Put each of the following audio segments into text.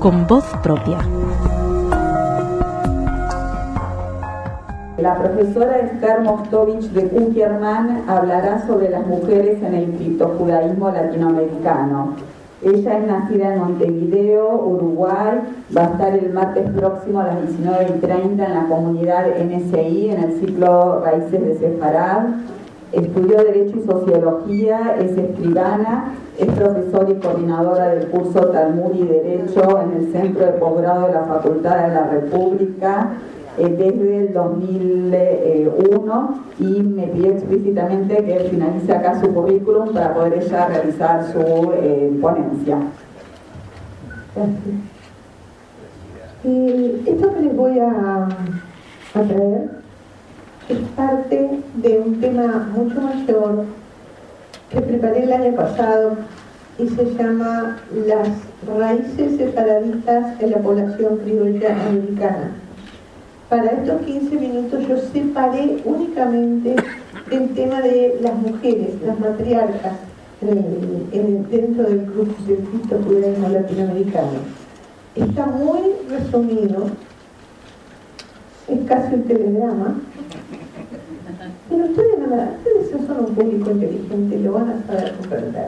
con voz propia. La profesora Esther Mostovich de Kuckerman hablará sobre las mujeres en el criptojudaísmo latinoamericano. Ella es nacida en Montevideo, Uruguay, va a estar el martes próximo a las 19:30 en la comunidad NSI, en el ciclo Raíces de Sefarad. Estudió Derecho y Sociología, es escribana, es profesora y coordinadora del curso Talmud y Derecho en el Centro de Posgrado de la Facultad de la República desde el 2001, y me pidió explícitamente que finalice acá su currículum para poder ella realizar su ponencia. Gracias. Esto que les voy a traer es parte de un tema mucho mayor que preparé el año pasado y se llama las raíces separadistas en la población criolla americana. Para estos 15 minutos yo separé únicamente el tema de las mujeres, las matriarcas, dentro del criptojudaísmo latinoamericano. Está muy resumido, es casi un telegrama, pero ustedes son un público inteligente, lo van a saber comprender.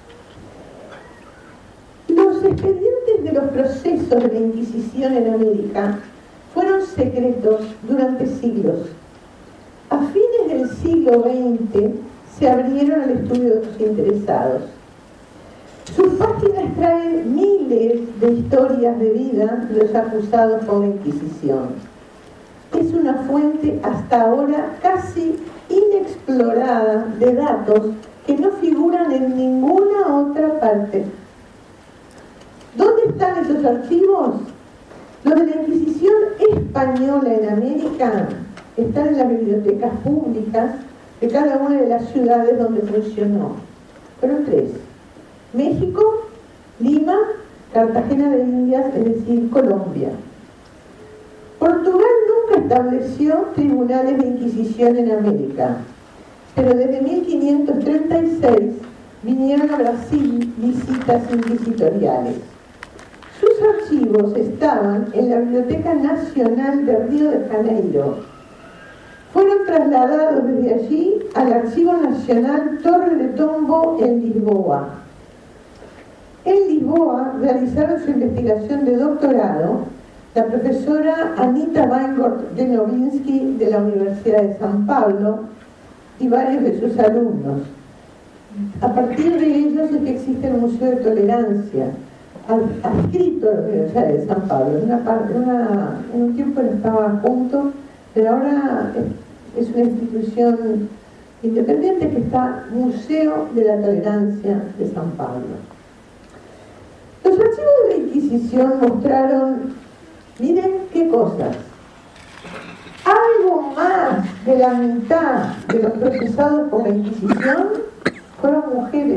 Los expedientes de los procesos de la Inquisición en América fueron secretos durante siglos. A fines del siglo XX se abrieron al estudio de los interesados. Sus páginas traen miles de historias de vida de los acusados por la Inquisición. Es una fuente hasta ahora casi inexplorada de datos que no figuran en ninguna otra parte. ¿Dónde están esos archivos? Los de la Inquisición española en América están en las bibliotecas públicas de cada una de las ciudades donde funcionó. Fueron 3. México, Lima, Cartagena de Indias, es decir, Colombia. Portugal nunca estableció tribunales de Inquisición en América, pero desde 1536 vinieron a Brasil visitas inquisitoriales. Sus archivos estaban en la Biblioteca Nacional de Río de Janeiro. Fueron trasladados desde allí al Archivo Nacional Torre de Tombo en Lisboa. En Lisboa realizaron su investigación de doctorado la profesora Anita Weingart de Novinsky de la Universidad de San Pablo y varios de sus alumnos. A partir de ellos es que existe el Museo de Tolerancia, adscrito a la Universidad de San Pablo. En un tiempo estaba junto, pero ahora es una institución independiente que está Museo de la Tolerancia de San Pablo. Los archivos de la Inquisición mostraron, miren qué cosas, algo más de la mitad de los procesados por la Inquisición fueron mujeres.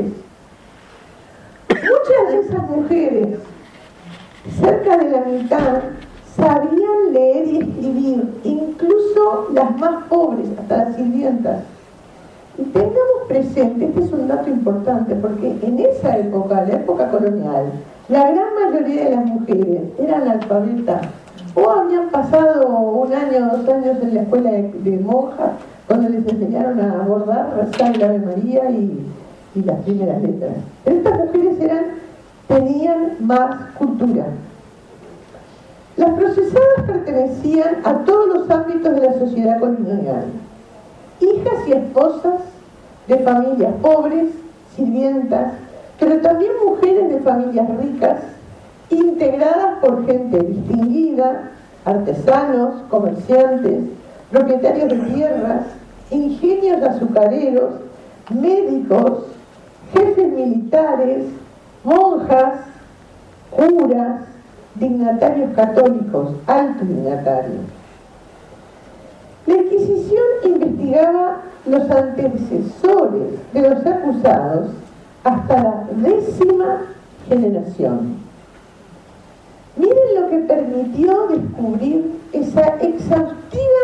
Muchas de esas mujeres, cerca de la mitad, sabían leer y escribir, incluso las más pobres, hasta las sirvientas. Y tengamos presente, este es un dato importante, porque en esa época, la época colonial, la gran mayoría de las mujeres eran analfabetas o habían pasado 1 año o 2 años en la escuela de monjas, donde les enseñaron a bordar, rezar el Ave María y las primeras letras. Pero estas mujeres tenían más cultura. Las procesadas pertenecían a todos los ámbitos de la sociedad colonial. Hijas y esposas de familias pobres, sirvientas, pero también mujeres de familias ricas, integradas por gente distinguida, artesanos, comerciantes, propietarios de tierras, ingenios azucareros, médicos, jefes militares, monjas, curas, dignatarios católicos, altos dignatarios. La Inquisición investigaba los antecesores de los acusados hasta la 10ª generación. Miren lo que permitió descubrir esa exhaustiva,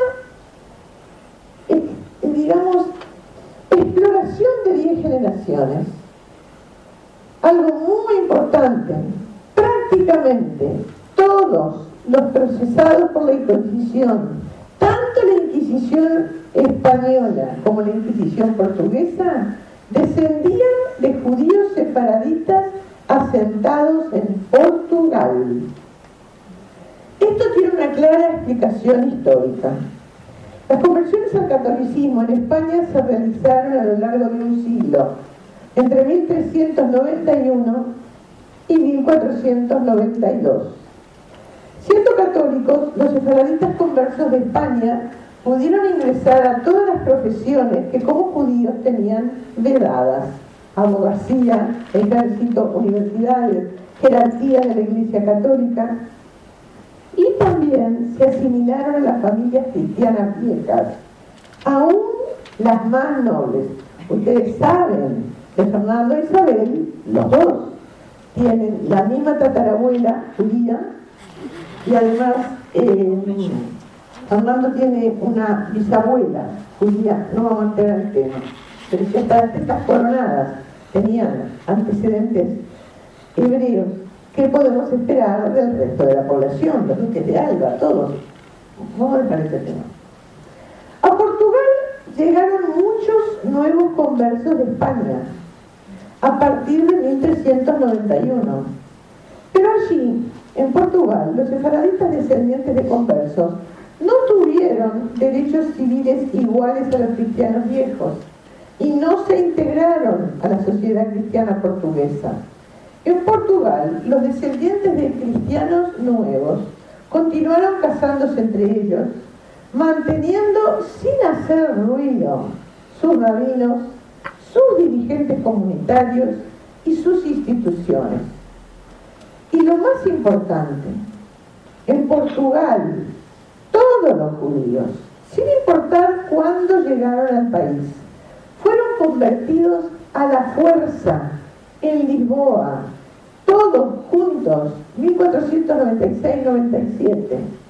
exploración de 10 generaciones. Algo muy importante, prácticamente prácticamente todos los procesados por la Inquisición, tanto la Inquisición española como la Inquisición portuguesa, descendían de judíos sefaraditas asentados en Portugal. Esto tiene una clara explicación histórica. Las conversiones al catolicismo en España se realizaron a lo largo de un siglo, entre 1391 y 1492. Siendo católicos, los sefaraditas conversos de España pudieron ingresar a todas las profesiones que como judíos tenían vedadas: abogacía, ejército, universidades, jerarquía de la Iglesia Católica, y también se asimilaron a las familias cristianas viejas, aún las más nobles. Ustedes saben, de Fernando e Isabel, los dos tienen la misma tatarabuela judía, y además Fernando tiene una bisabuela judía. No vamos a entrar en el tema, pero si hasta estas coronadas tenían antecedentes hebreos, ¿qué podemos esperar del resto de la población? Los duques de Alba, todos. Vamos a dejar ese tema. A Portugal llegaron muchos nuevos conversos de España a partir de 1391. Pero allí, en Portugal, los sefaraditas descendientes de conversos no tuvieron derechos civiles iguales a los cristianos viejos y no se integraron a la sociedad cristiana portuguesa. En Portugal, los descendientes de cristianos nuevos continuaron casándose entre ellos, manteniendo sin hacer ruido sus rabinos, sus dirigentes comunitarios y sus instituciones. Y lo más importante, en Portugal, todos los judíos, sin importar cuándo llegaron al país, fueron convertidos a la fuerza en Lisboa, todos juntos, 1496-97.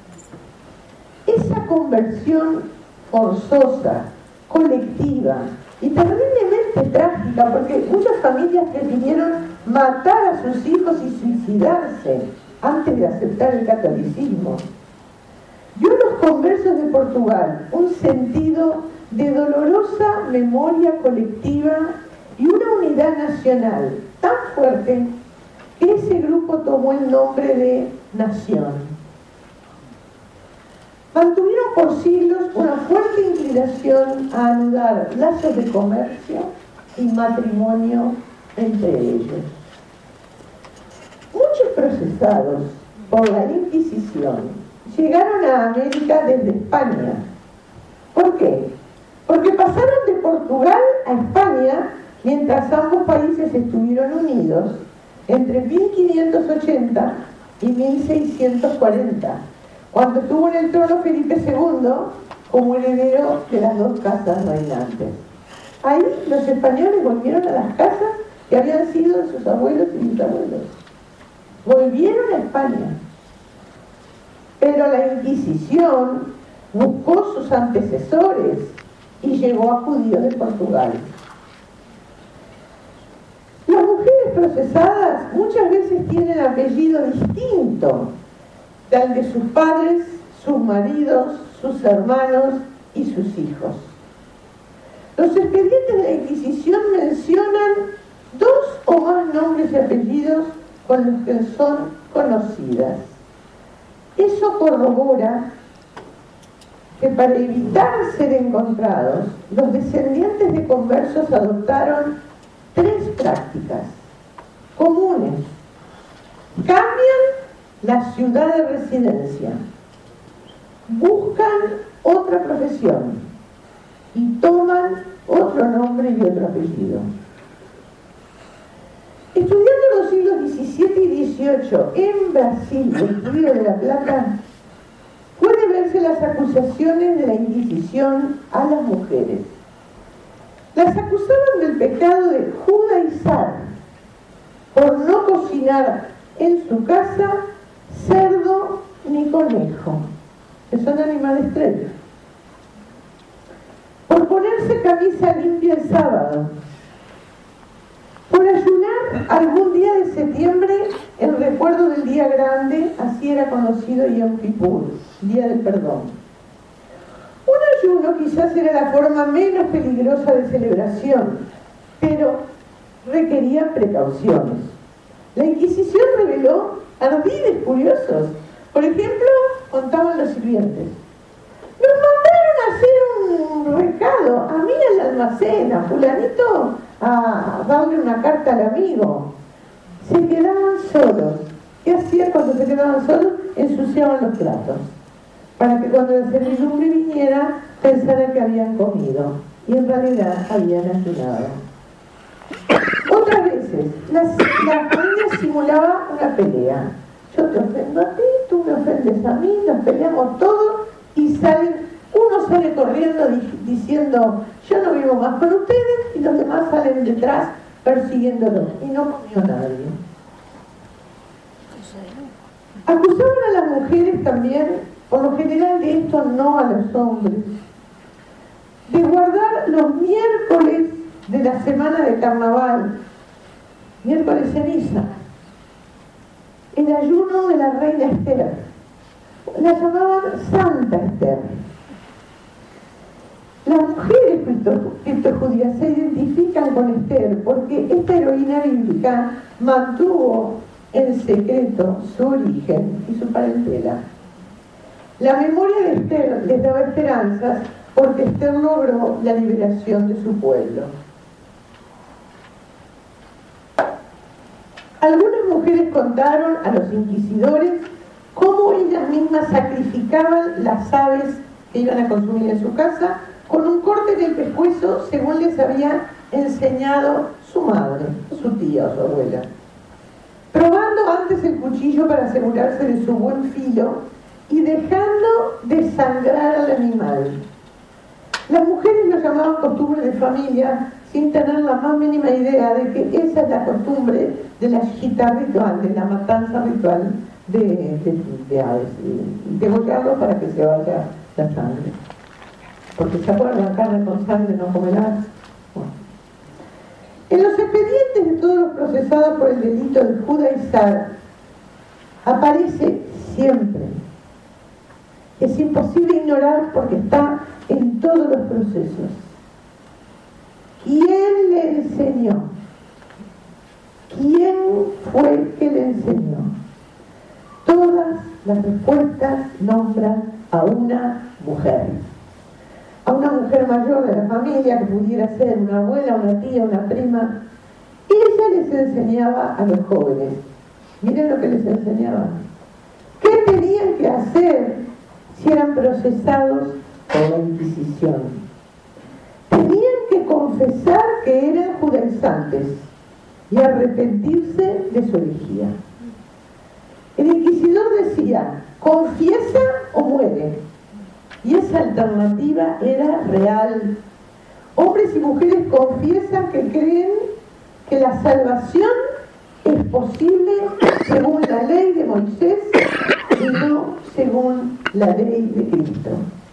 Esa conversión forzosa, colectiva y terriblemente trágica, porque muchas familias decidieron matar a sus hijos y suicidarse antes de aceptar el catolicismo, dio a los conversos de Portugal un sentido de dolorosa memoria colectiva y una unidad nacional tan fuerte que ese grupo tomó el nombre de nación. Mantuvieron por siglos una fuerte inclinación a anudar lazos de comercio y matrimonio entre ellos. Muchos procesados por la Inquisición llegaron a América desde España. ¿Por qué? Porque pasaron de Portugal a España mientras ambos países estuvieron unidos entre 1580 y 1640, cuando estuvo en el trono Felipe II como heredero de las dos casas reinantes. Ahí los españoles volvieron a las casas que habían sido de sus abuelos y bisabuelos. Volvieron a España. Pero la Inquisición buscó sus antecesores y llegó a judíos de Portugal. Las mujeres procesadas muchas veces tienen apellido distinto del de sus padres, sus maridos, sus hermanos y sus hijos. Los expedientes de la Inquisición mencionan 2 o más nombres y apellidos con los que son conocidas. Eso corrobora que para evitar ser encontrados, los descendientes de conversos adoptaron 3 prácticas comunes. Cambian la ciudad de residencia, buscan otra profesión y toman otro nombre y otro apellido. Estudiando los siglos XVII y XVIII en Brasil, el Río de la Plata, puede verse las acusaciones de la Inquisición a las mujeres. Las acusaban del pecado de judaizar por no cocinar en su casa cerdo ni conejo, que son animales estrella, por ponerse camisa limpia el sábado, por ayunar algún día de septiembre, en recuerdo del día grande, así era conocido Yom Kippur, Día del Perdón. Un ayuno quizás era la forma menos peligrosa de celebración, pero requería precauciones. La Inquisición reveló ardides curiosos. Por ejemplo, contaban los sirvientes: nos mandaron a hacer un recado, a mí al almacén, a fulanito, a darle una carta al amigo. Se quedaban solos. ¿Qué hacían cuando se quedaban solos? Ensuciaban los platos, para que cuando la servidumbre viniera pensara que habían comido, y en realidad habían ayunado. Otras veces, la familia simulaba una pelea. Yo te ofendo a ti, tú me ofendes a mí, nos peleamos todos, y uno sale corriendo diciendo: yo no vivo más con ustedes, y los demás salen detrás persiguiéndolo, y no comió nadie. Acusaban a las mujeres también, por lo general de esto no a los hombres, de guardar los miércoles de la semana de carnaval, miércoles ceniza, el ayuno de la reina Esther. La llamaban Santa Esther. Las mujeres criptojudías se identifican con Esther porque esta heroína bíblica mantuvo en secreto su origen y su parentela. La memoria de Esther les daba esperanzas porque Esther logró la liberación de su pueblo. Algunas mujeres contaron a los inquisidores cómo ellas mismas sacrificaban las aves que iban a consumir en su casa con un corte en el pescuezo según les había enseñado su madre, su tía o su abuela, probando antes el cuchillo para asegurarse de su buen filo y dejando desangrar al animal. Las mujeres lo llamaban costumbre de familia sin tener la más mínima idea de que esa es la costumbre de la shita ritual, de la matanza ritual de aves, degollarlos para que se vaya la sangre. Porque se acuerdan, carne con sangre no comerás. Bueno. En los expedientes de todos los procesados por el delito de judaizar aparece siempre. Es imposible ignorar porque está en todos los procesos. ¿Quién le enseñó? ¿Quién fue el que le enseñó? Todas las respuestas nombran a una mujer. A una mujer mayor de la familia, que pudiera ser una abuela, una tía, una prima. Y ella les enseñaba a los jóvenes. Miren lo que les enseñaba. ¿Qué tenían que hacer si eran procesados por la Inquisición? Tenían que confesar que eran judaizantes y arrepentirse de su herejía. El inquisidor decía: confiesa o muere. Y esa alternativa era real. Hombres y mujeres confiesan que creen que la salvación es posible según la ley de Moisés y no según la ley de Cristo.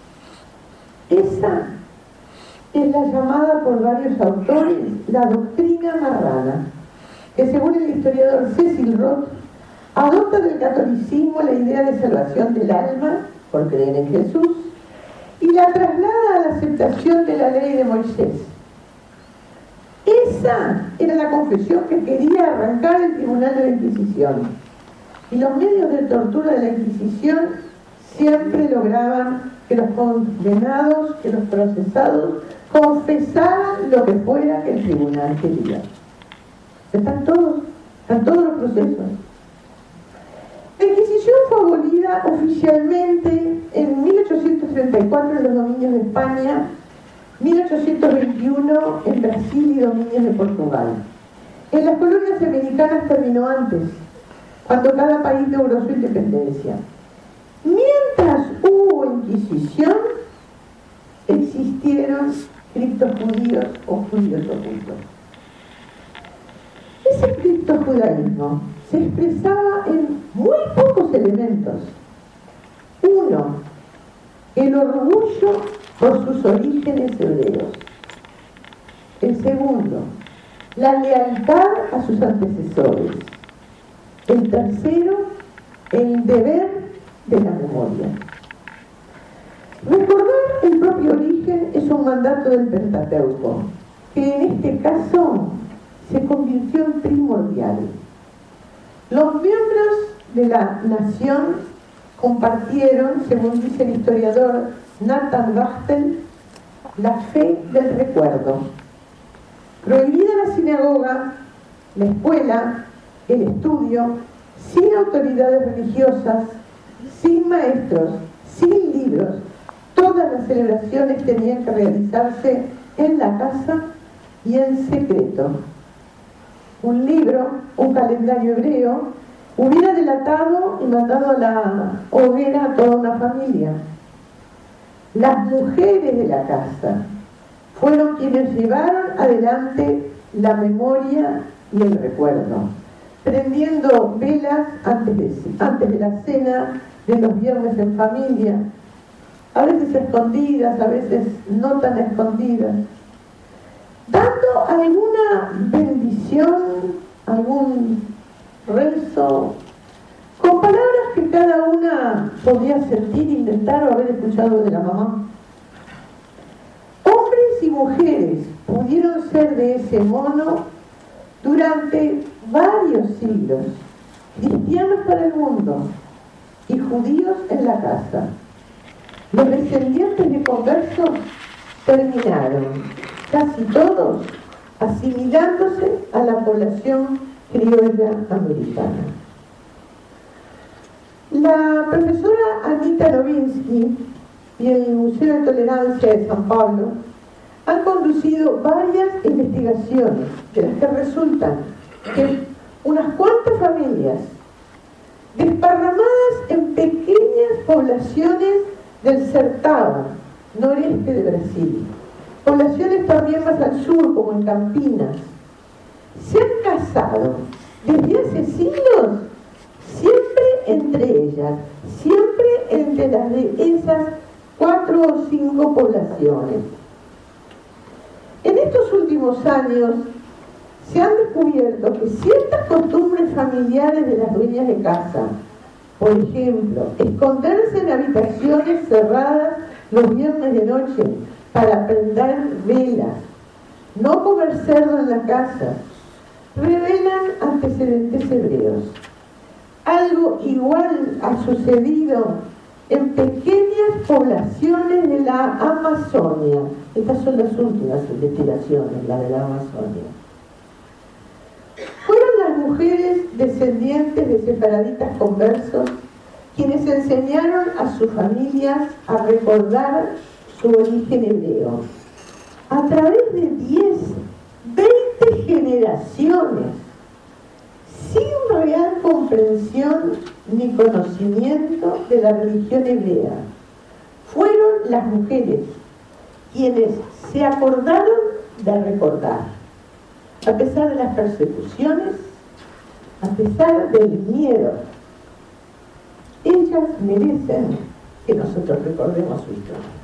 Esa es la llamada por varios autores la doctrina marrana, que según el historiador Cecil Roth adopta del catolicismo la idea de salvación del alma por creer en Jesús y la traslada a la aceptación de la ley de Moisés. Esa era la confesión que quería arrancar el tribunal de la Inquisición. Y los medios de tortura de la Inquisición siempre lograban que los condenados, que los procesados, confesaran lo que fuera que el tribunal quería. Están todos los procesos. La Inquisición fue abolida oficialmente en 1834 en los dominios de España, 1821 en Brasil y dominios de Portugal. En las colonias americanas terminó antes, cuando cada país logró su independencia. Mientras hubo Inquisición, existieron criptojudíos o judíos ocultos. Ese criptojudaísmo se expresaba en muy pocos elementos. Uno, el orgullo por sus orígenes hebreos. El segundo, la lealtad a sus antecesores. El tercero, el deber de la memoria. Recordar el propio origen es un mandato del Pentateuco, que en este caso se convirtió en primordial. Los miembros de la nación compartieron, según dice el historiador Nathan Bachtel, la fe del recuerdo. Prohibida la sinagoga, la escuela, el estudio, sin autoridades religiosas, sin maestros, sin libros, todas las celebraciones tenían que realizarse en la casa y en secreto. Un libro, un calendario hebreo, hubiera delatado y mandado a la hoguera a toda una familia. Las mujeres de la casa fueron quienes llevaron adelante la memoria y el recuerdo, prendiendo velas antes de la cena de los viernes en familia, a veces escondidas, a veces no tan escondidas, dando alguna bendición, algún rezo, con palabras que cada una podía sentir, intentar o haber escuchado de la mamá. Hombres y mujeres pudieron ser de ese modo durante varios siglos, cristianos para el mundo y judíos en la casa. Los descendientes de conversos terminaron, casi todos, asimilándose a la población criolla americana. La profesora Anita Novinsky y el Museo de Tolerancia de San Pablo han conducido varias investigaciones de las que resultan que unas cuantas familias desparramadas en pequeñas poblaciones del Sertão, noreste de Brasil, poblaciones también más al sur como en Campinas, se han casado desde hace siglos, siempre entre ellas, siempre entre las de esas 4 o 5 poblaciones. En estos últimos años se han descubierto que ciertas costumbres familiares de las dueñas de casa, por ejemplo, esconderse en habitaciones cerradas los viernes de noche para prender velas, no comer cerdo en la casa, revelan antecedentes hebreos. Algo igual ha sucedido en pequeñas poblaciones de la Amazonia. Estas son las últimas investigaciones, la de la Amazonia. Fueron las mujeres descendientes de sefaraditas conversos quienes enseñaron a sus familias a recordar su origen hebreo. A través de 10, 20 generaciones, sin real comprensión ni conocimiento de la religión hebrea, fueron las mujeres quienes se acordaron de recordar, a pesar de las persecuciones, a pesar del miedo. Ellas merecen que nosotros recordemos su historia.